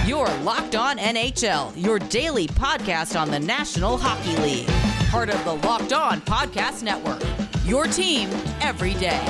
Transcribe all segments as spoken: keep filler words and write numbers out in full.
You're Locked On N H L, your daily podcast on the National Hockey League. Part of the Locked On Podcast Network, your team every day.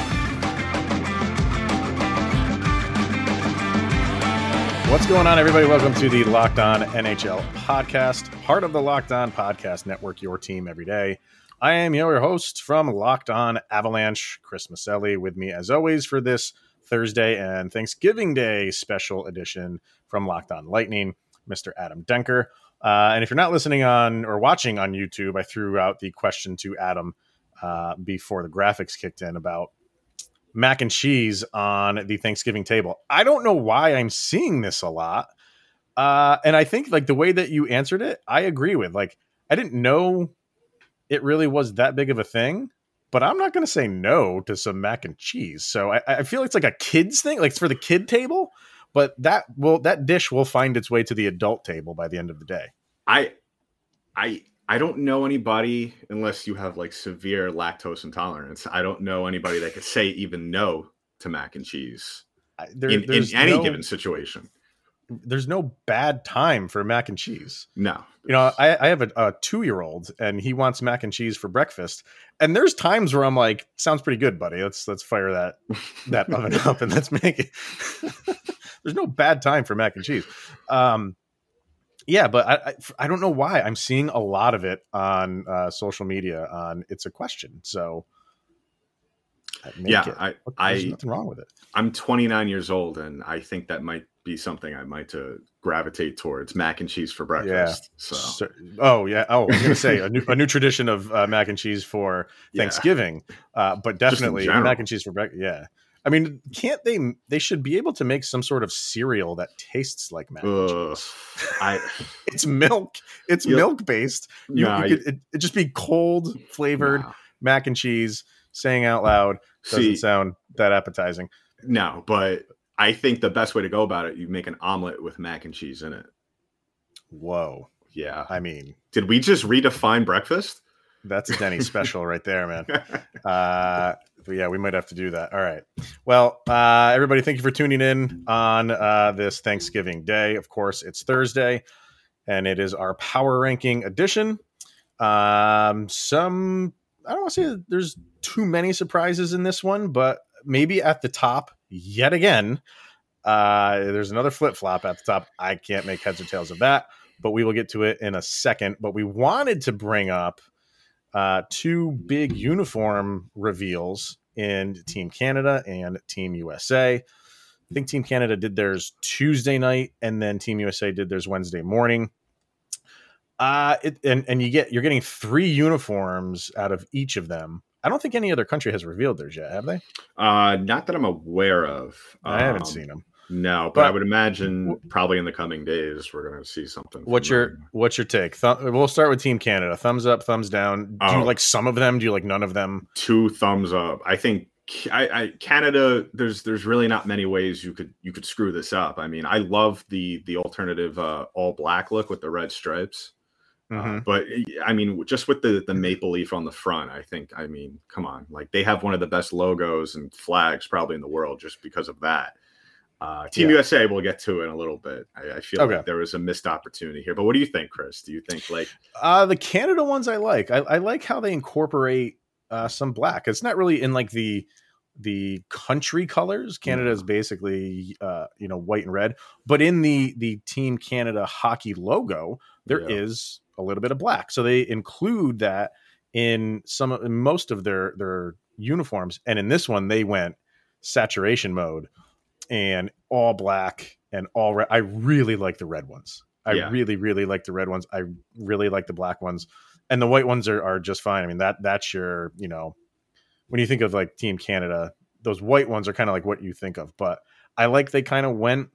What's going on, everybody? Welcome to the Locked On N H L podcast, part of the Locked On Podcast Network, your team every day. I am your host from Locked On Avalanche, Chris Maselli, with me as always for this Thursday and Thanksgiving Day special edition from Locked On Lightning, Mister Adam Denker. Uh, and if you're not listening on or watching on YouTube, I threw out the question to Adam uh, before the graphics kicked in about mac and cheese on the Thanksgiving table. I don't know why I'm seeing this a lot. Uh, and I think like the way that you answered it, I agree with. Like, I didn't know it really was that big of a thing, but I'm not going to say no to some mac and cheese. So I, I feel it's like a kid's thing, like it's for the kid table, but that will, that dish will find its way to the adult table by the end of the day. I, I, I don't know anybody, unless you have like severe lactose intolerance. I don't know anybody that could say even no to mac and cheese I, there, in, in any no, given situation. There's no bad time for mac and cheese. No. You know, I, I have a, a two-year-old and he wants mac and cheese for breakfast. And there's times where I'm like, sounds pretty good, buddy. Let's let's fire that that oven up and let's make it. There's no bad time for mac and cheese. Um, yeah, but I, I I don't know why I'm seeing a lot of it on uh, social media on It's a Question. So yeah, it. I, there's I nothing wrong with it. I'm twenty-nine years old and I think that might be something I might to gravitate towards, mac and cheese for breakfast. Yeah. So, so oh yeah. Oh, I was gonna say a new a new tradition of uh, mac and cheese for Thanksgiving, yeah. uh, but definitely mac and cheese for breakfast. Yeah, I mean, can't they? They should be able to make some sort of cereal that tastes like mac and cheese. I, it's milk. It's milk based. You, nah, you could it, it just be cold flavored nah. mac and cheese. Saying out loud doesn't See, sound that appetizing. No, but I think the best way to go about it, you make an omelet with mac and cheese in it. Whoa. Yeah. I mean, did we just redefine breakfast? That's a Denny special right there, man. Uh, but yeah, we might have to do that. All right. Well, uh, everybody, thank you for tuning in on uh, this Thanksgiving Day. Of course, it's Thursday, and it is our power ranking edition. Um, some, I don't want to say that there's too many surprises in this one, but maybe at the top yet again, uh, there's another flip-flop at the top. I can't make heads or tails of that, but we will get to it in a second. But we wanted to bring up uh, two big uniform reveals in Team Canada and Team U S A. I think Team Canada did theirs Tuesday night, and then Team U S A did theirs Wednesday morning. Uh, it, and, and you get, you're getting three uniforms out of each of them. I don't think any other country has revealed theirs yet, have they? Uh, not that I'm aware of. I haven't um, seen them. No, but, but I would imagine probably in the coming days we're going to see something. What's your them. What's your take? Th- we'll start with Team Canada. Thumbs up, thumbs down. Do oh, you like some of them? Do you like none of them? Two thumbs up. I think I, I Canada. There's there's really not many ways you could you could screw this up. I mean, I love the the alternative uh, all black look with the red stripes. Mm-hmm. Uh, but I mean, just with the, the maple leaf on the front, I think, I mean, come on, like they have one of the best logos and flags probably in the world just because of that. Uh, Team yeah. U S A, we'll get to it in a little bit. I, I feel okay. like there was a missed opportunity here, but what do you think, Chris? Do you think like uh, the Canada ones I like? I, I like how they incorporate uh, some black. It's not really in like the the country colors. Canada is basically uh, you know, white and red, but in the the Team Canada hockey logo, there yeah. is a little bit of black. So they include that in some in most of their their uniforms, and in this one they went saturation mode and all black and all red. I really like the red ones. I yeah. really really like the red ones. I really like the black ones, and the white ones are are just fine. I mean, that that's your, you know, when you think of like Team Canada, those white ones are kind of like what you think of, but I like they kind of went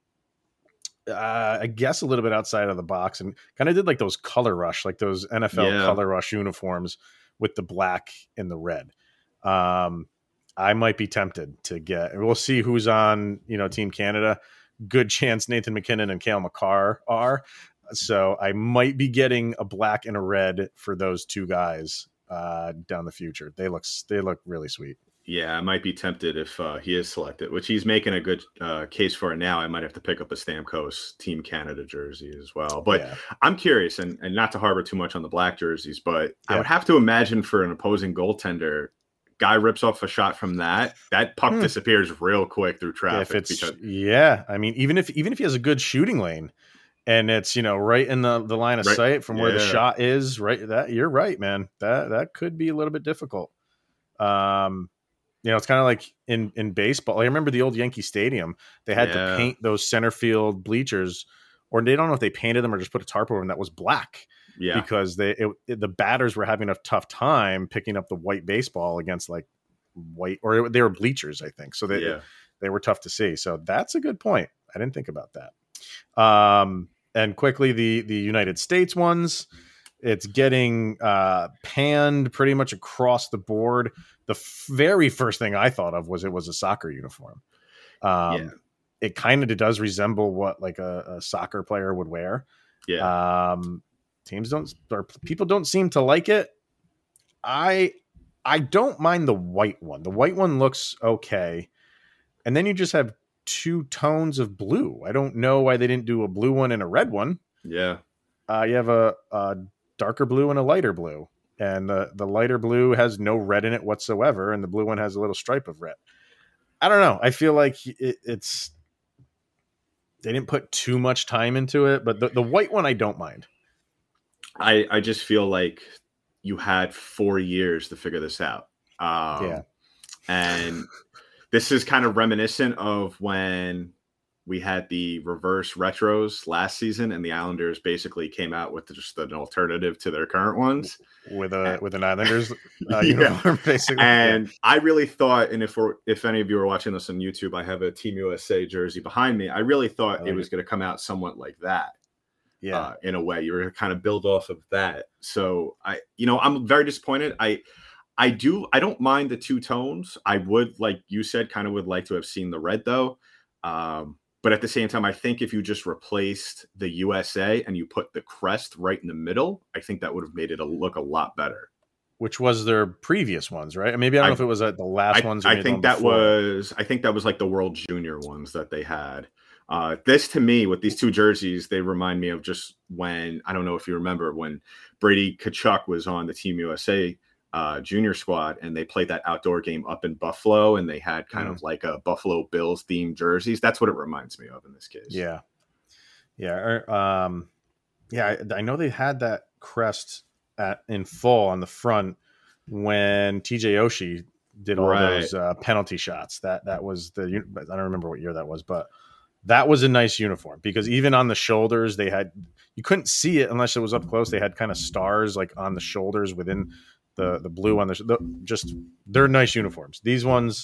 Uh, I guess a little bit outside of the box and kind of did like those color rush, like those N F L yeah. color rush uniforms with the black and the red. Um, I might be tempted to get, we'll see who's on, you know, Team Canada. Good chance Nathan McKinnon and Cale Makar are. So I might be getting a black and a red for those two guys uh, down the future. They look, they look really sweet. Yeah, I might be tempted if uh, he is selected, which he's making a good uh, case for it now. I might have to pick up a Stamkos Team Canada jersey as well. But Yeah. I'm curious, and, and not to harbor too much on the black jerseys, but Yeah. I would have to imagine for an opposing goaltender, guy rips off a shot from that, that puck Hmm. disappears real quick through traffic. If it's because, yeah, I mean, even if even if he has a good shooting lane, and it's you know right in the, the line of Right, sight from where the yeah. shot is, right? That you're right, man. That that could be a little bit difficult. Um, you know, it's kind of like in in baseball. I remember the old Yankee Stadium. They had Yeah. to paint those center field bleachers, or they don't know if they painted them or just put a tarp over them that was black. yeah, Because they it, it- the batters were having a tough time picking up the white baseball against like white, or they were bleachers, I think. So they yeah. they were tough to see. So that's a good point. I didn't think about that. Um, and quickly, the the United States ones, it's getting uh, panned pretty much across the board. The f- very first thing I thought of was it was a soccer uniform. Um, Yeah. It kind of does resemble what like a, a soccer player would wear. Yeah. Um, teams don't, or people don't seem to like it. I I don't mind the white one. The white one looks okay. And then you just have two tones of blue. I don't know why they didn't do a blue one and a red one. Yeah. Uh, you have a, a darker blue and a lighter blue. And the, the lighter blue has no red in it whatsoever. And the blue one has a little stripe of red. I don't know. I feel like it, it's, they didn't put too much time into it, but the, the white one, I don't mind. I, I just feel like you had four years to figure this out. Um, Yeah. And this is kind of reminiscent of when we had the reverse retros last season, and the Islanders basically came out with just an alternative to their current ones With a with an Islanders uh, Yeah. uniform, basically. And I really thought, and if we're, if any of you are watching this on YouTube, I have a Team U S A jersey behind me. I really thought I like it was going to come out somewhat like that. yeah. Uh, in a way, you were going to kind of build off of that. So I, you know, I'm very disappointed. I, I do, I don't mind the two tones. I would, like you said, kind of would like to have seen the red though. Um, but at the same time, I think if you just replaced the U S A and you put the crest right in the middle, I think that would have made it a, look a lot better. Which was their previous ones, right? Maybe I don't I- know if it was uh, the last I, ones. Or I maybe think the one that before. was, I think that was like the World Junior ones that they had. Uh, this to me, with these two jerseys, they remind me of just when, I don't know if you remember when Brady Tkachuk was on the Team U S A uh, junior squad, and they played that outdoor game up in Buffalo, and they had kind Mm. of like a Buffalo Bills themed jerseys. That's what it reminds me of in this case. Yeah, yeah, or, um, yeah. I, I know they had that crest at in full on the front when T J Oshie did all Right. those uh, penalty shots. That that was the I don't remember what year that was, but that was a nice uniform because even on the shoulders they had you couldn't see it unless it was up close. They had kind of stars like on the shoulders within the the blue on the, the just they're nice uniforms. These ones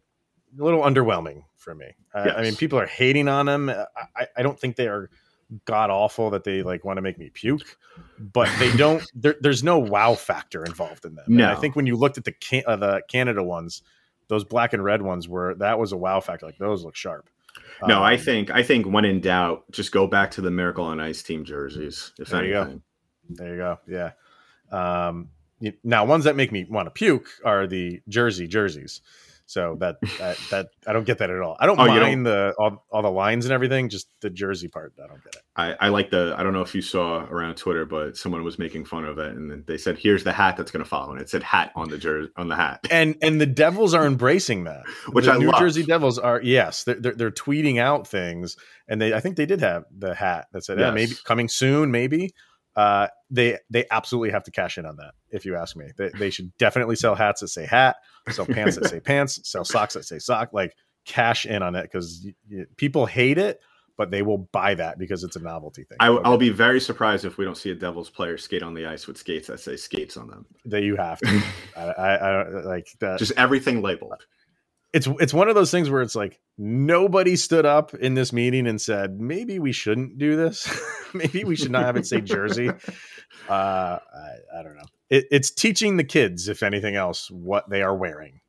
a little underwhelming for me. I, I mean, Yes. people are hating on them. I, I don't think they are god awful that they like want to make me puke, but they don't. There, there's no wow factor involved in them. And No. I think when you looked at the can, uh, the Canada ones, those black and red ones were that was a wow factor. Like those look sharp. No, I Um, think I think when in doubt, just go back to the Miracle on Ice team jerseys. If There you go. anything, There you go. Yeah. Um, you- now, ones that make me want to puke are the jersey jerseys. So that that, that I don't get that at all. I don't Oh, you mind the all, all the lines and everything. Just the jersey part, I don't get it. I, I like the. I don't know if you saw around Twitter, but someone was making fun of it, and then they said, "Here's the hat that's going to follow," and it said "hat" on the jersey on the hat. And and the Devils are embracing that. Which the I New love. Jersey Devils are yes, they're, they're they're tweeting out things, and they I think they did have the hat that said yeah, Yes. maybe coming soon, maybe. Uh, they they absolutely have to cash in on that. If you ask me, they they should definitely sell hats that say hat, sell pants that say pants, sell socks that say sock. Like cash in on it because people hate it, but they will buy that because it's a novelty thing. I, So I'll be very surprised if we don't see a Devils player skate on the ice with skates that say skates on them. that you have to. I, I, I like that. Just everything labeled. It's it's one of those things where it's like nobody stood up in this meeting and said maybe we shouldn't do this. Maybe we should not have it say Jersey. Uh, I, I don't know. It, it's teaching the kids, if anything else, what they are wearing.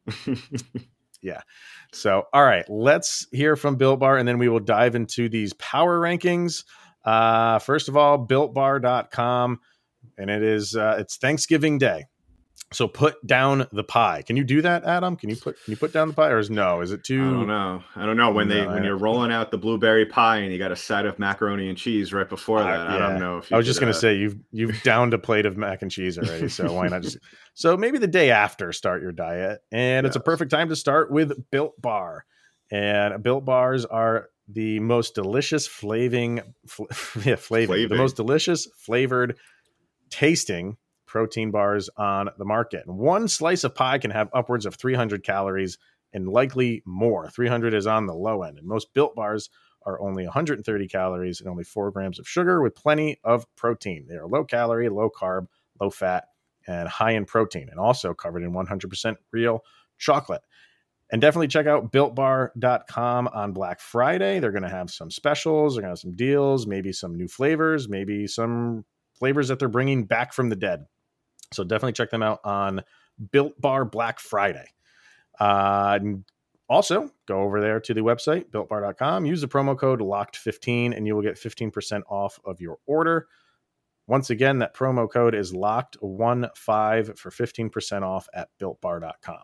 Yeah. So, all right, let's hear from Built Bar, and then we will dive into these power rankings. Uh, first of all, built bar dot com, and it is uh, it's Thanksgiving Day. So put down the pie. Can you do that, Adam? Can you put can you put down the pie, or is no? Is it too? I don't know. I don't know when no, they when I, you're rolling out the blueberry pie and you got a side of macaroni and cheese right before that. I, yeah. I don't know if you I was just going uh... to say you've you've downed a plate of mac and cheese already. So why not just? So maybe the day after start your diet, and yes. It's a perfect time to start with Built Bar. And Built Bars are the most delicious flavoring, fl- yeah, flavoring, the most delicious flavored, tasting protein bars on the market. And one slice of pie can have upwards of three hundred calories and likely more. three hundred is on the low end. And most Built Bars are only one hundred thirty calories and only four grams of sugar with plenty of protein. They are low calorie, low carb, low fat, and high in protein, and also covered in one hundred percent real chocolate. And definitely check out built bar dot com on Black Friday. They're going to have some specials. They're going to have some deals, maybe some new flavors, maybe some flavors that they're bringing back from the dead. So definitely check them out on Built Bar Black Friday. Uh, also, go over there to the website, built bar dot com. Use the promo code locked fifteen, and you will get fifteen percent off of your order. Once again, that promo code is locked fifteen for fifteen percent off at built bar dot com.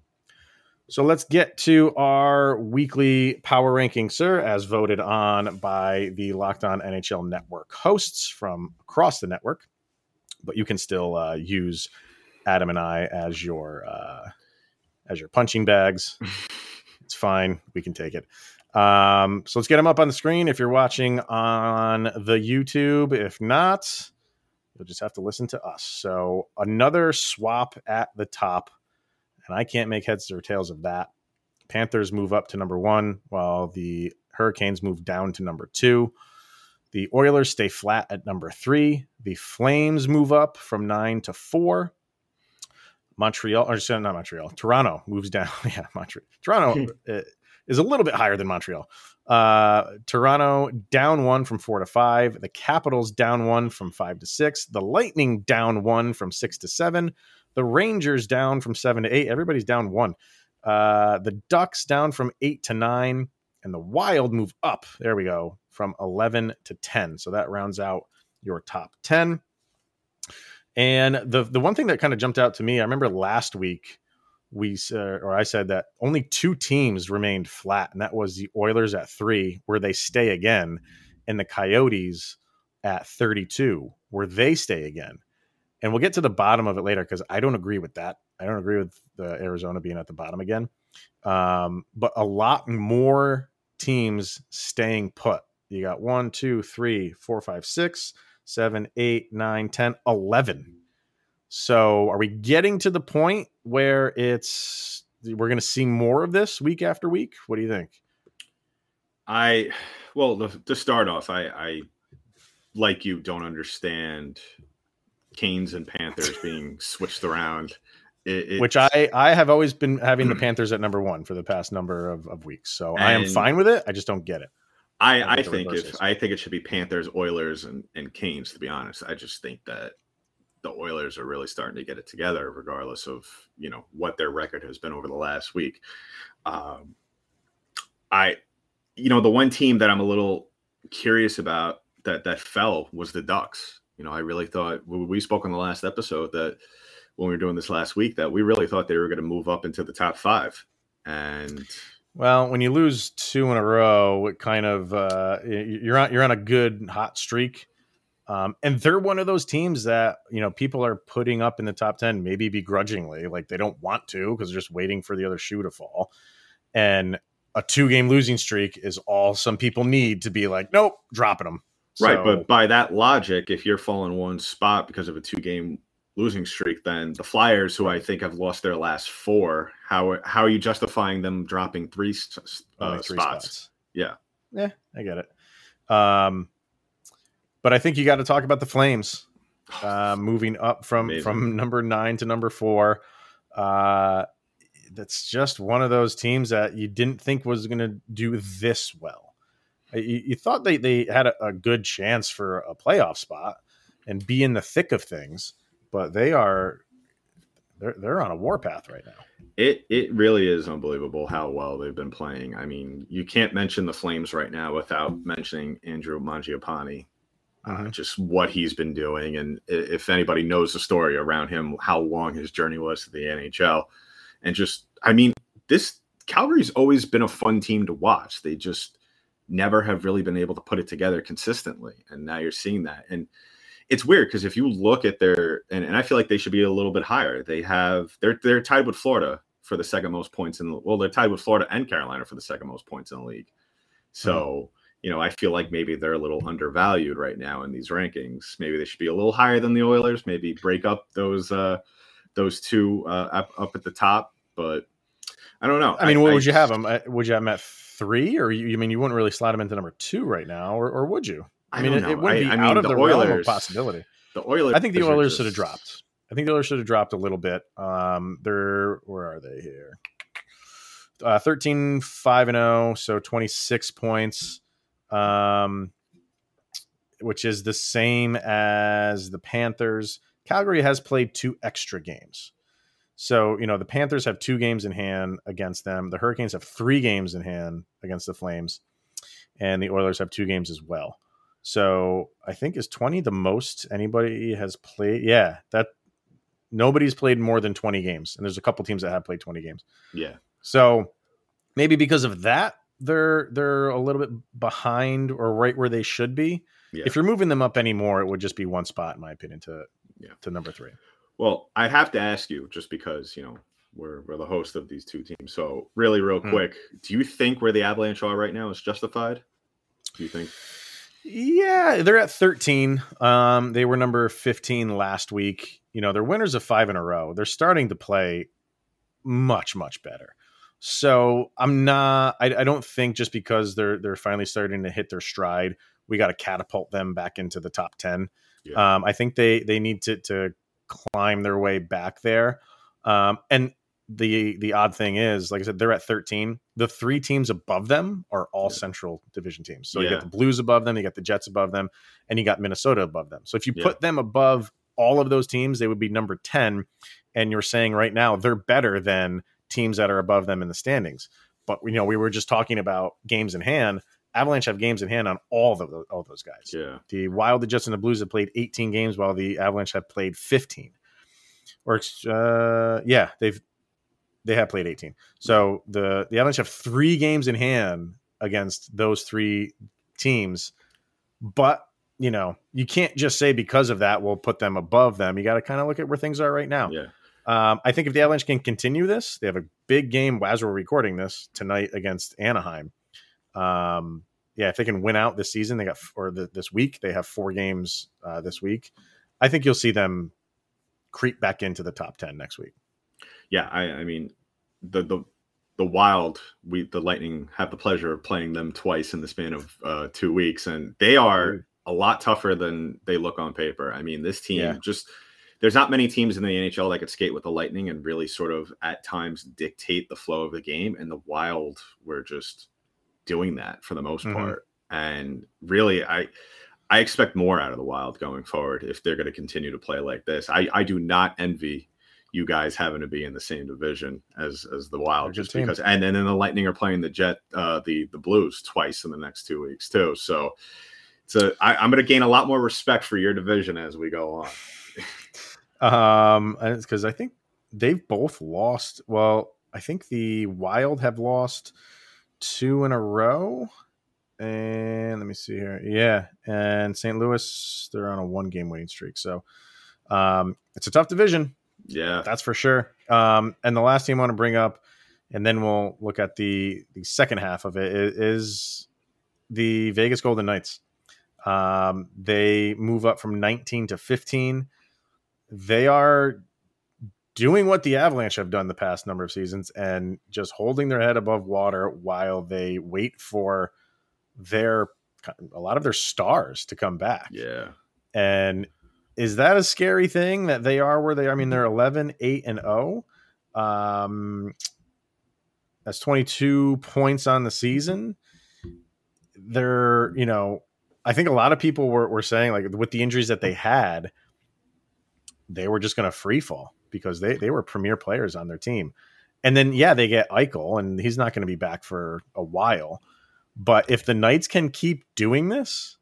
So let's get to our weekly power ranking, sir, as voted on by the Locked On N H L Network hosts from across the network. But you can still uh, use Adam and I as your uh, as your punching bags. It's fine. We can take it. Um, so let's get them up on the screen if you're watching on the YouTube. If not, you'll just have to listen to us. So another swap at the top. And I can't make heads or tails of that. Panthers move up to number one, while the Hurricanes move down to number two. The Oilers stay flat at number three. The Flames move up from nine to four. Montreal, or not Montreal, Toronto moves down. Yeah, Montreal. Toronto is a little bit higher than Montreal. Uh, Toronto down one from four to five. The Capitals down one from five to six. The Lightning down one from six to seven. The Rangers down from seven to eight. Everybody's down one. Uh, the Ducks down from eight to nine. And the Wild move up. There we go. From eleven to ten. So that rounds out your top ten. And the, the one thing that kind of jumped out to me, I remember last week we uh, or I said that only two teams remained flat. And that was the Oilers at three, where they stay again. And the Coyotes at thirty-two, where they stay again. And we'll get to the bottom of it later because I don't agree with that. I don't agree with the Arizona being at the bottom again. Um, but a lot more teams staying put. You got one, two, three, four, five, six, seven, eight, nine, ten, eleven. So are we getting to the point where it's we're going to see more of this week after week? What do you think? I well, the, to start off, I, I like you don't understand Canes and Panthers being switched around. It, Which I, I have always been having the Panthers at number one for the past number of, of weeks. So I am fine with it. I just don't get it. I, I, I think if I think it should be Panthers, Oilers, and, and Canes, to be honest. I just think that the Oilers are really starting to get it together, regardless of, you know, what their record has been over the last week. Um, I, you know, the one team that I'm a little curious about that that fell was the Ducks. You know, I really thought we spoke on the last episode that when we were doing this last week that we really thought they were going to move up into the top five. And well, when you lose two in a row, it kind of uh, you're on you're on a good hot streak. Um, and they're one of those teams that, you know, people are putting up in the top ten, maybe begrudgingly, like they don't want to because they're just waiting for the other shoe to fall. And a two game losing streak is all some people need to be like, nope, dropping them. Right, so, but by that logic, if you're falling one spot because of a two-game losing streak, then the Flyers, who I think have lost their last four, how how are you justifying them dropping three, uh, three spots? spots? Yeah, yeah, I get it. Um, but I think you got to talk about the Flames uh, moving up from Amazing. from number nine to number four. Uh, that's just one of those teams that you didn't think was going to do this well. You, you thought they, they had a, a good chance for a playoff spot and be in the thick of things, but they are they're they're on a warpath right now. It it really is unbelievable how well they've been playing. I mean, you can't mention the Flames right now without mentioning Andrew Mangiapane. uh, Mhm. just what he's been doing. And i- if anybody knows the story around him, how long his journey was to the N H L. And just, I mean, this Calgary's always been a fun team to watch. They just never have really been able to put it together consistently. And now you're seeing that. And it's weird because if you look at their, and, and I feel like they should be a little bit higher. They have, they're, they're tied with Florida for the second most points in the, well, they're tied with Florida and Carolina for the second most points in the league. So, mm-hmm. you know, I feel like maybe they're a little undervalued right now in these rankings. Maybe they should be a little higher than the Oilers, maybe break up those, uh, those two uh, up, up at the top, but I don't know. I mean, I, what I, would you have them? Would you have them at three, or you, you mean you wouldn't really slide them into number two right now, or, or would you? I, I mean, it, it wouldn't be I, I mean, out of the, the Oilers, realm of possibility. The Oilers, I think the Oilers just... should have dropped. I think the Oilers should have dropped a little bit. Um, they're where are they here? Uh, thirteen, five and oh, so twenty-six points, um, which is the same as the Panthers. Calgary has played two extra games. So, you know, the Panthers have two games in hand against them. The Hurricanes have three games in hand against the Flames. And the Oilers have two games as well. So I think is twenty the most anybody has played? Yeah, that nobody's played more than twenty games. And there's a couple teams that have played twenty games. Yeah. So maybe because of that, they're they're a little bit behind or right where they should be. Yeah. If you're moving them up anymore, it would just be one spot, in my opinion, to yeah. to number three. Well, I have to ask you, just because, you know, we're we're the host of these two teams. So really, real hmm. quick, do you think where the Avalanche are right now is justified? Do you think? Yeah, they're at thirteen. Um, they were number fifteen last week. You know, they're winners of five in a row. They're starting to play much, much better. So I'm not, I, I don't think just because they're they're finally starting to hit their stride, we got to catapult them back into the top ten. Yeah. Um, I think they they need to to climb their way back there. Um, and the the odd thing is, like I said, they're at thirteen. The three teams above them are all yeah. Central Division teams. So yeah. you got the Blues above them, you got the Jets above them, and you got Minnesota above them. So if you yeah. put them above all of those teams, they would be number ten. And you're saying right now they're better than teams that are above them in the standings. But you know, we were just talking about games in hand. Avalanche have games in hand on all of those, all those guys. Yeah. The Wild, the Jets, and the Blues have played eighteen games, while the Avalanche have played fifteen. Or uh, yeah, they've they have played eighteen. So the the Avalanche have three games in hand against those three teams. But you know, you can't just say because of that we'll put them above them. You got to kind of look at where things are right now. Yeah. Um, I think if the Avalanche can continue this, they have a big game as we're recording this tonight against Anaheim. Um, yeah, if they can win out this season, they got or the, this week they have four games uh, this week. I think you'll see them creep back into the top ten next week. Yeah, I, I mean the the the Wild, we the Lightning have the pleasure of playing them twice in the span of uh, two weeks, and they are a lot tougher than they look on paper. I mean, this team yeah. just. There's not many teams in the N H L that could skate with the Lightning and really sort of at times dictate the flow of the game. And the Wild were just doing that for the most mm-hmm. part. And really, I I expect more out of the Wild going forward if they're going to continue to play like this. I, I do not envy you guys having to be in the same division as as the Wild, just team. because. And, and then the Lightning are playing the Jet, uh, the the Blues twice in the next two weeks too. So it's a, I, I'm going to gain a lot more respect for your division as we go on. Um, because I think they've both lost. Well, I think the Wild have lost two in a row. And let me see here. Yeah. And Saint Louis, they're on a one game winning streak. So um, it's a tough division. Yeah. That's for sure. Um, and the last team I want to bring up, and then we'll look at the, the second half of it, is the Vegas Golden Knights. Um, they move up from nineteen to fifteen. They are doing what the Avalanche have done the past number of seasons and just holding their head above water while they wait for their a lot of their stars to come back. Yeah. And is that a scary thing that they are where they are? I mean, they're eleven, eight and oh. Um, that's twenty-two points on the season. They're, you know, I think a lot of people were, were saying, like, with the injuries that they had, they were just going to free fall because they, they were premier players on their team. And then, yeah, they get Eichel, and he's not going to be back for a while. But if the Knights can keep doing this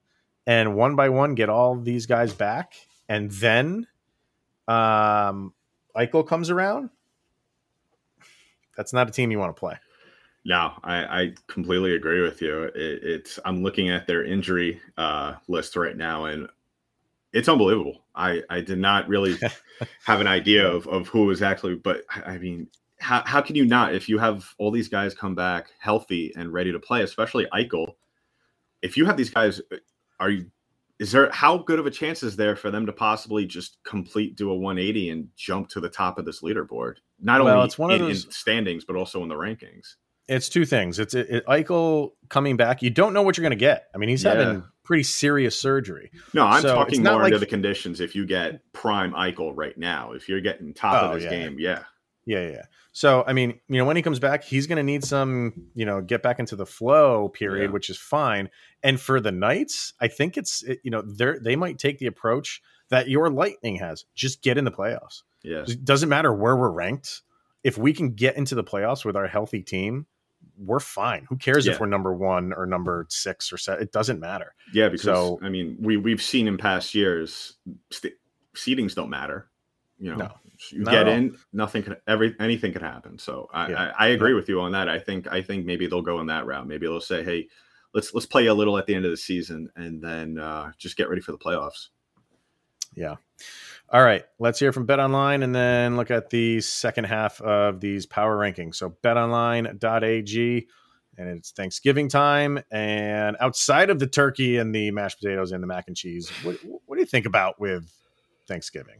and one by one get all these guys back, and then um, Eichel comes around, that's not a team you want to play. No, I, I completely agree with you. It, it's I'm looking at their injury uh, list right now, and it's unbelievable. I, I did not really have an idea of, of who was actually, but I mean, how, how can you not, if you have all these guys come back healthy and ready to play, especially Eichel, if you have these guys, are you, is there, how good of a chance is there for them to possibly just complete, do a one eighty and jump to the top of this leaderboard? Not well, only it's one in, of those, in standings, but also in the rankings. It's two things. It's it, it, Eichel coming back. You don't know what you're going to get. I mean, he's yeah. having pretty serious surgery. No, I'm so talking more like, into the conditions. If you get prime Eichel right now, if you're getting top oh, of his yeah. game, yeah. Yeah, yeah. So, I mean, you know, when he comes back, he's going to need some, you know, get back into the flow period, yeah. which is fine. And for the Knights, I think it's, it, you know, they they might take the approach that your Lightning has. Just get in the playoffs. Yeah. It doesn't matter where we're ranked. If we can get into the playoffs with our healthy team, we're fine. Who cares yeah. if we're number one or number six or seven? It doesn't matter. Yeah, because so, I mean, we we've seen in past years, st- seedings don't matter. You know, no, you get in, nothing could every anything could happen. So I, yeah. I, I agree yeah. with you on that. I think I think maybe they'll go in that route. Maybe they'll say, hey, let's let's play a little at the end of the season and then uh, just get ready for the playoffs. Yeah. All right, let's hear from BetOnline and then look at the second half of these power rankings. So bet online dot a g, and it's Thanksgiving time. And outside of the turkey and the mashed potatoes and the mac and cheese, what, what do you think about with Thanksgiving?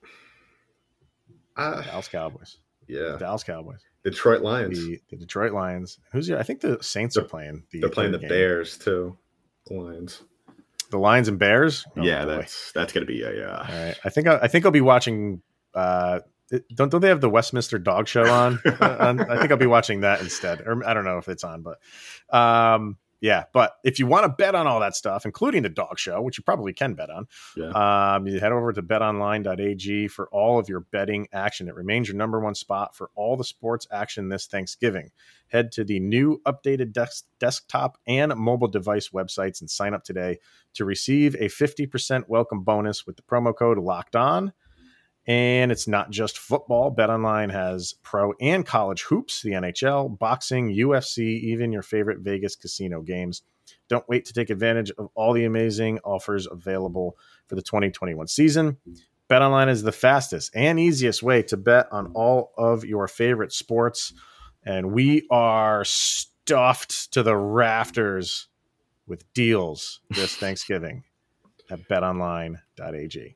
Uh, Dallas Cowboys. Yeah. The Dallas Cowboys. Detroit Lions. The, the Detroit Lions. Who's your, I think the Saints they're, are playing. The they're playing the game. Bears, too. The Lions. The Lions and Bears. Oh, yeah, boy. that's that's gonna be a yeah. All right, I think I, I think I'll be watching. Uh, don't don't they have the Westminster Dog Show on? uh, I think I'll be watching that instead, or I don't know if it's on, but um, yeah. But if you want to bet on all that stuff, including the Dog Show, which you probably can bet on, yeah. um, you head over to bet online dot a g for all of your betting action. It remains your number one spot for all the sports action this Thanksgiving. Head to the new updated des- desktop and mobile device websites and sign up today to receive a fifty percent welcome bonus with the promo code Locked On. And it's not just football. BetOnline has pro and college hoops, the N H L, boxing, U F C, even your favorite Vegas casino games. Don't wait to take advantage of all the amazing offers available for the twenty twenty-one season. BetOnline is the fastest and easiest way to bet on all of your favorite sports. And we are stuffed to the rafters with deals this Thanksgiving at bet online dot a g.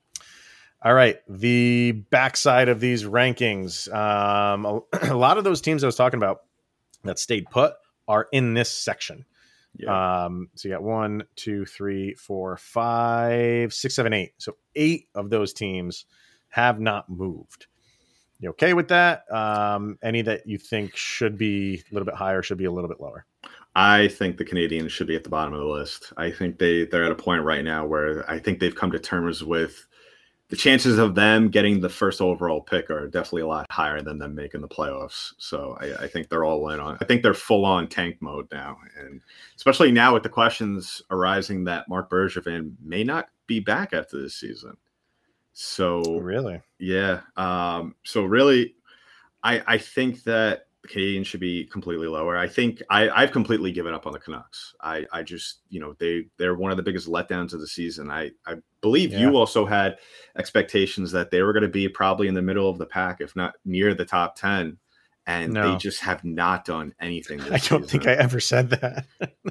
All right, the backside of these rankings. Um, a, a lot of those teams I was talking about that stayed put are in this section. Yeah. Um, so you got one, two, three, four, five, six, seven, eight. So eight of those teams have not moved. You okay with that? Um, any that you think should be a little bit higher, should be a little bit lower? I think the Canadiens should be at the bottom of the list. I think they, they're at a point right now where I think they've come to terms with the chances of them getting the first overall pick are definitely a lot higher than them making the playoffs. So I, I think they're all in on. I think they're full on tank mode now, and especially now with the questions arising that Marc Bergevin may not be back after this season. So really, yeah. Um, so really, I I think that the Canadiens should be completely lower. I think I, I've completely given up on the Canucks. I, I just, you know, they, they're one of the biggest letdowns of the season. I, I believe yeah. you also had expectations that they were going to be probably in the middle of the pack, if not near the top ten. And no. they just have not done anything this I don't season. think I ever said that.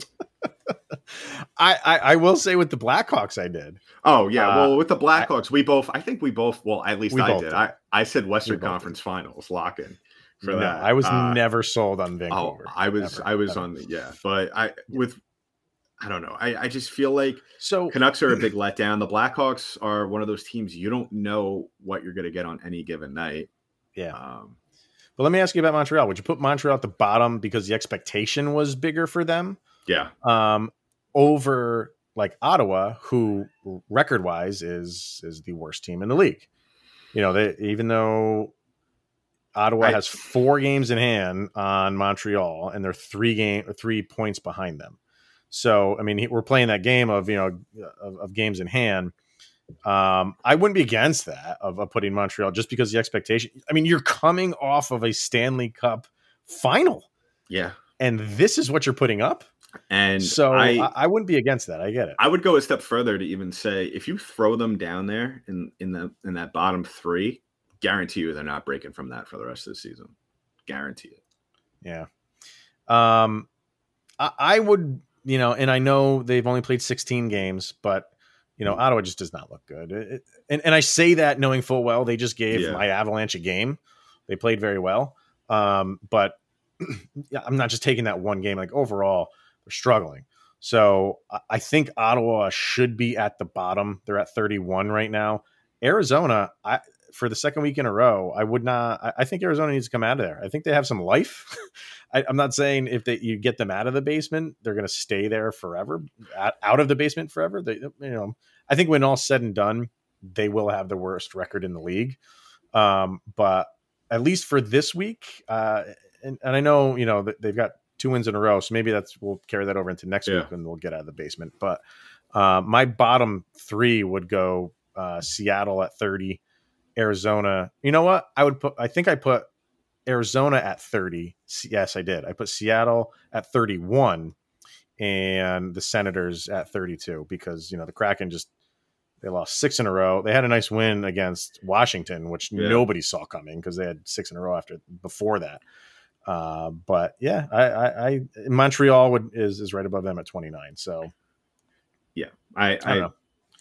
I, I, I will say with the Blackhawks, I did. Oh, yeah. Uh, well, with the Blackhawks, I, we both, I think we both, well, at least I did. did. I, I said Western Conference did. Finals lock in. For no, that. I was uh, never sold on Vancouver. Oh, I was, ever, I was ever. on the, yeah, but I, with, I don't know. I, I just feel like so Canucks are a big letdown. The Blackhawks are one of those teams you don't know what you're going to get on any given night. Yeah. Um, but let me ask you about Montreal. Would you put Montreal at the bottom because the expectation was bigger for them? Yeah. Um, over like Ottawa, who record wise is, is the worst team in the league. You know, they, even though Ottawa I, has four games in hand on Montreal, and they're three game three points behind them. So, I mean, we're playing that game of, you know, of, of games in hand. Um, I wouldn't be against that of, of putting Montreal just because the expectation. I mean, you're coming off of a Stanley Cup final. Yeah. And this is what you're putting up. And so I, I, I wouldn't be against that. I get it. I would go a step further to even say, if you throw them down there in, in the, in that bottom three, guarantee you they're not breaking from that for the rest of the season. Guarantee it. Yeah. Um, I, I would, you know, and I know they've only played sixteen games, but you know, Ottawa just does not look good. It, it, and, and I say that knowing full well, they just gave Yeah. my Avalanche a game. They played very well. Um, but I'm not just taking that one game. Like overall, they're struggling. So I, I think Ottawa should be at the bottom. They're at thirty-one right now. Arizona, I, for the second week in a row, I would not. I, I think Arizona needs to come out of there. I think they have some life. I, I'm not saying if they, you get them out of the basement, they're going to stay there forever, out, out of the basement forever. They, you know, I think when all's said and done, they will have the worst record in the league. Um, but at least for this week, uh, and, and I know, you know, they've got two wins in a row, so maybe that's we'll carry that over into next Yeah. week and we'll get out of the basement. But uh, my bottom three would go uh, Seattle at thirty, Arizona. You know what? I would put. I think I put Arizona at thirty. Yes, I did. I put Seattle at thirty-one and the Senators at thirty-two because, you know, the Kraken just, they lost six in a row. They had a nice win against Washington, which Yeah. nobody saw coming because they had six in a row after before that. Uh, but yeah, I, I, I Montreal would is is right above them at twenty-nine. So Yeah. I, I don't I, know.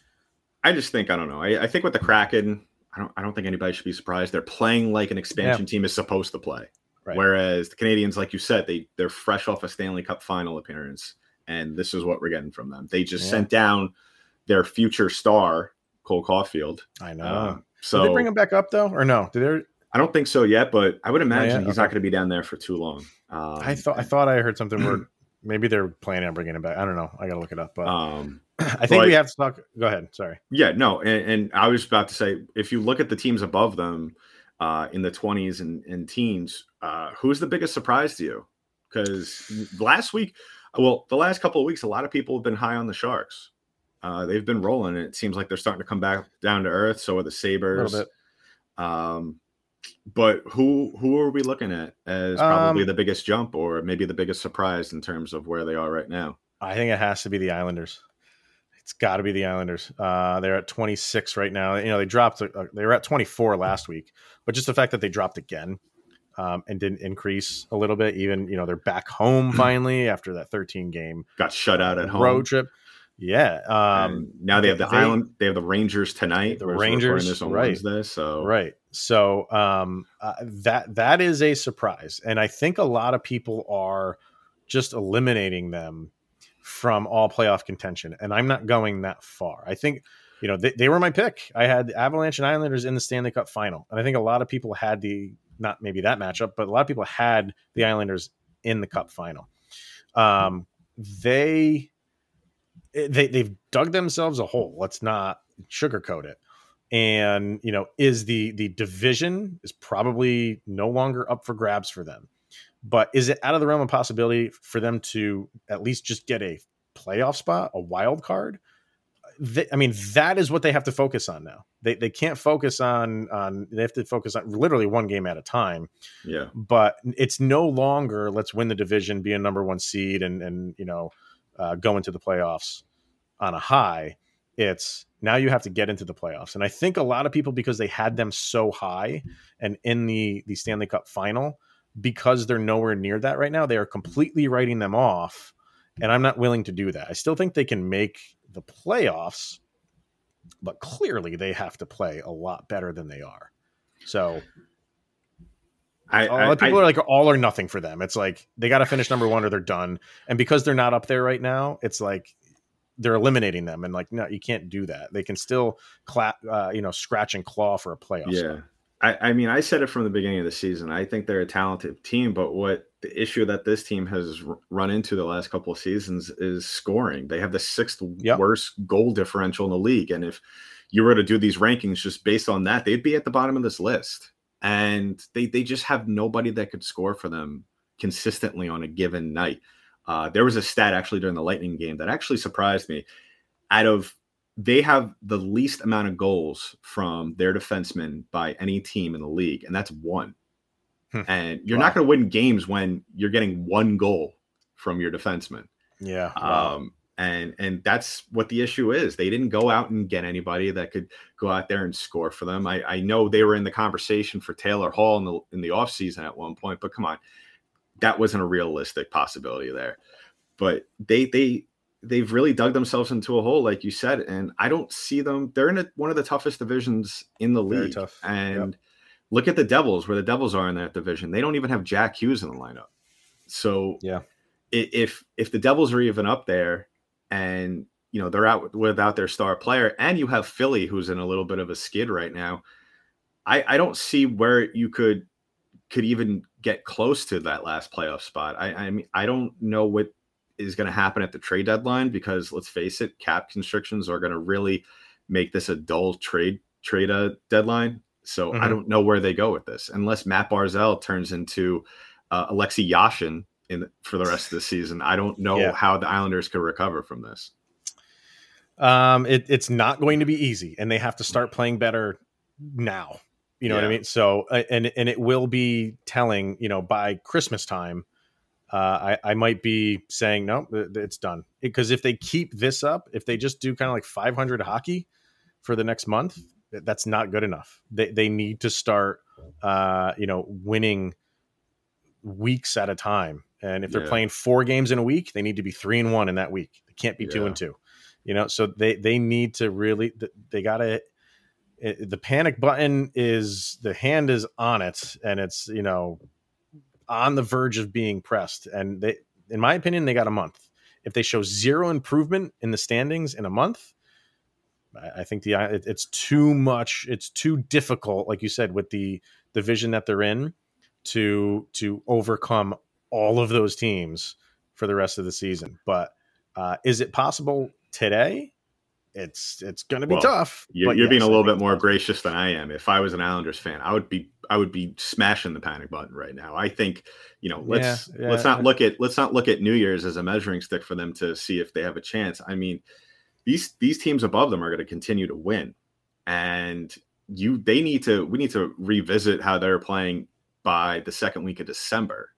I just think, I don't know. I, I think with the Kraken, I don't, I don't think anybody should be surprised. They're playing like an expansion Yeah. team is supposed to play. Right. Whereas the Canadians, like you said, they they're fresh off a Stanley Cup final appearance. And this is what we're getting from them. They just Yeah. sent down their future star, Cole Caulfield. I know. Uh, Did so they bring him back up though, or no? Did they? I don't think so yet, but I would imagine yet? he's Okay. not going to be down there for too long. Um, I thought I thought I heard something where maybe they're planning on bringing him back. I don't know. I got to look it up. But um, I think but- we have to talk. Go ahead. Sorry. Yeah, no, and, and I was about to say, if you look at the teams above them uh, in the twenties and, and teens, uh, who's the biggest surprise to you? Because last week, well, the last couple of weeks, a lot of people have been high on the Sharks. Uh, they've been rolling, and it seems like they're starting to come back down to earth. So are the A Sabres. little bit. Um, but who who are we looking at as probably Um, the biggest jump, or maybe the biggest surprise in terms of where they are right now? I think it has to be the Islanders. It's got to be the Islanders. Uh, they're at twenty-six right now. You know, they dropped. Uh, they were at twenty-four last week, but just the fact that they dropped again um, and didn't increase a little bit, even you know, they're back home finally after that thirteen game Got shut out at home. road trip. Yeah. Um, And now they have the they- island. They have the Rangers tonight. The We're recording Rangers, this on right. Wednesday. So Right. So um, uh, that that is a surprise, and I think a lot of people are just eliminating them from all playoff contention. And I'm not going that far. I think you know they, they were my pick. I had the Avalanche and Islanders in the Stanley Cup final, and I think a lot of people had the not maybe that matchup, but a lot of people had the Islanders in the Cup final. Um, they they they've dug themselves a hole. Let's not sugarcoat it. And you know, is the the division is probably no longer up for grabs for them. But is it out of the realm of possibility for them to at least just get a playoff spot, a wild card? They, I mean, that is what they have to focus on now. They they can't focus on on they have to focus on literally one game at a time. yeah, But it's no longer let's win the division, be a number one seed, and and you know uh, go into the playoffs on a high. It's now you have to get into the playoffs, and I think a lot of people, because they had them so high and in the the Stanley Cup final, because they're nowhere near that right now, they are completely writing them off, and I'm not willing to do that. I still think they can make the playoffs, but clearly they have to play a lot better than they are. So I, a lot of I, people I are like all or nothing for them. It's like they got to finish number one or they're done. And because they're not up there right now, it's like they're eliminating them. And like, no, you can't do that. They can still clap, uh, you know, scratch and claw for a playoff. yeah. spot. I, I mean, I said it from the beginning of the season. I think they're a talented team, but what the issue that this team has r- run into the last couple of seasons is scoring. They have the sixth Yep. worst goal differential in the league, and if you were to do these rankings just based on that, they'd be at the bottom of this list. And they they just have nobody that could score for them consistently on a given night. Uh, there was a stat actually during the Lightning game that actually surprised me. Out of they have the least amount of goals from their defensemen by any team in the league, and that's one. Hmm. And you're wow. not going to win games when you're getting one goal from your defenseman. Yeah. Wow. Um, and and that's what the issue is. They didn't go out and get anybody that could go out there and score for them. I, I know they were in the conversation for Taylor Hall in the in the offseason at one point, but come on. That wasn't a realistic possibility there. But they they they've really dug themselves into a hole, like you said, and I don't see them. They're in a, one of the toughest divisions in the league. Very tough. And yep. Look at the Devils, where the Devils are in that division. They don't even have Jack Hughes in the lineup. So yeah, if if the Devils are even up there, and you know they're out without their star player, and you have Philly, who's in a little bit of a skid right now, I, I don't see where you could could even get close to that last playoff spot. I, I mean, I don't know what is going to happen at the trade deadline, because let's face it, cap constrictions are going to really make this a dull trade trade uh, deadline. So mm-hmm. I don't know where they go with this, unless Matt Barzal turns into uh, Alexei Yashin in for the rest of the season. I don't know yeah. how the Islanders could recover from this. Um, it, it's not going to be easy, and they have to start playing better now. You know yeah. what I mean? So, and and it will be telling, you know, by Christmas time, uh, I, I might be saying, no, it's done. Because if they keep this up, if they just do kind of like five hundred hockey for the next month, that's not good enough. They they need to start, uh, you know, winning weeks at a time. And if they're yeah. playing four games in a week, they need to be three and one in that week. They can't be yeah. two and two, you know, so they, they need to really, they got to, It, the panic button is, the hand is on it, and it's, you know, on the verge of being pressed. And they, in my opinion, they got a month. If they show zero improvement in the standings in a month, I, I think the it, it's too much. It's too difficult, like you said, with the division that they're in, to to overcome all of those teams for the rest of the season. But uh, is it possible today? It's it's going to be well, tough. You're, you're yes, being a little bit more gracious than I am. If I was an Islanders fan, I would be I would be smashing the panic button right now. I think, you know, let's yeah, yeah. let's not look at let's not look at New Year's as a measuring stick for them to see if they have a chance. I mean, these these teams above them are going to continue to win, and you they need to we need to revisit how they're playing by the second week of December.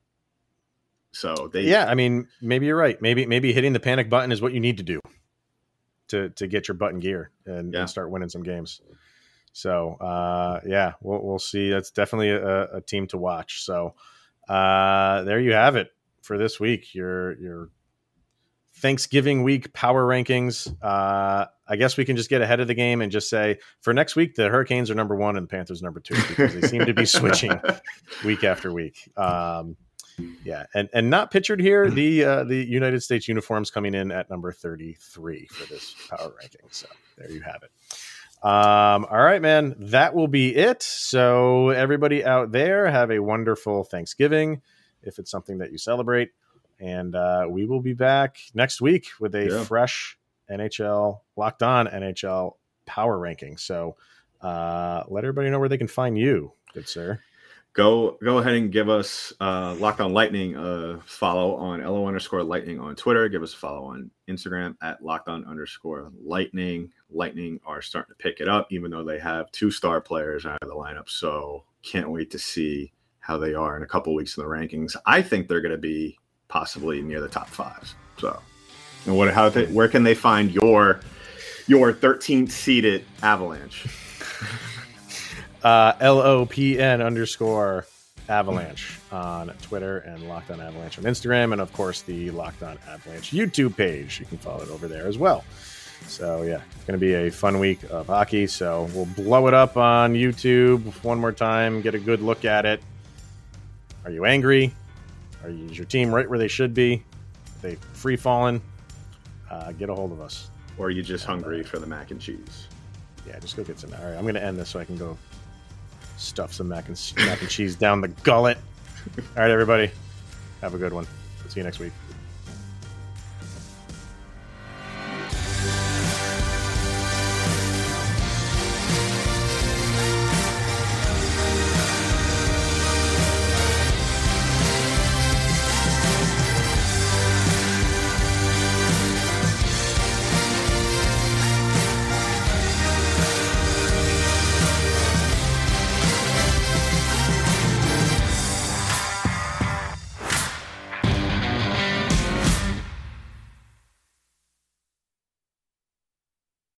So they yeah, I mean, maybe you're right. Maybe maybe hitting the panic button is what you need to do to to get your butt in gear and, yeah. and start winning some games. So uh, yeah, we'll we'll see. That's definitely a, a team to watch. So uh, there you have it for this week. Your your Thanksgiving week power rankings. Uh, I guess we can just get ahead of the game and just say for next week, the Hurricanes are number one and the Panthers number two, because they seem to be switching week after week. Um, Yeah, and and not pictured here, the uh, the United States uniforms coming in at number thirty-three for this power ranking. So there you have it. Um, all right, man, that will be it. So everybody out there, have a wonderful Thanksgiving, if it's something that you celebrate. And uh, we will be back next week with a yeah. fresh N H L, Locked On N H L power ranking. So uh, let everybody know where they can find you, good sir. Go go ahead and give us uh, Locked On Lightning a follow on L O underscore Lightning on Twitter. Give us a follow on Instagram at Locked On underscore Lightning. Lightning are starting to pick it up, even though they have two star players out of the lineup. So can't wait to see how they are in a couple weeks in the rankings. I think they're going to be possibly near the top five. So, and what how they, where can they find your your thirteenth seeded Avalanche? Uh, L O P N underscore Avalanche on Twitter, and Locked On Avalanche on Instagram, and of course the Locked On Avalanche YouTube page. You can follow it over there as well. So yeah, it's going to be a fun week of hockey. So we'll blow it up on YouTube one more time, get a good look at it. Are you angry? Are you, is your team right where they should be? Are they free falling? Uh, get a hold of us. Or are you just hungry for the mac and cheese? Yeah, just go get some. All right, I'm going to end this so I can go stuff some mac and, mac and cheese down the gullet. All right, everybody. Have a good one. See you next week.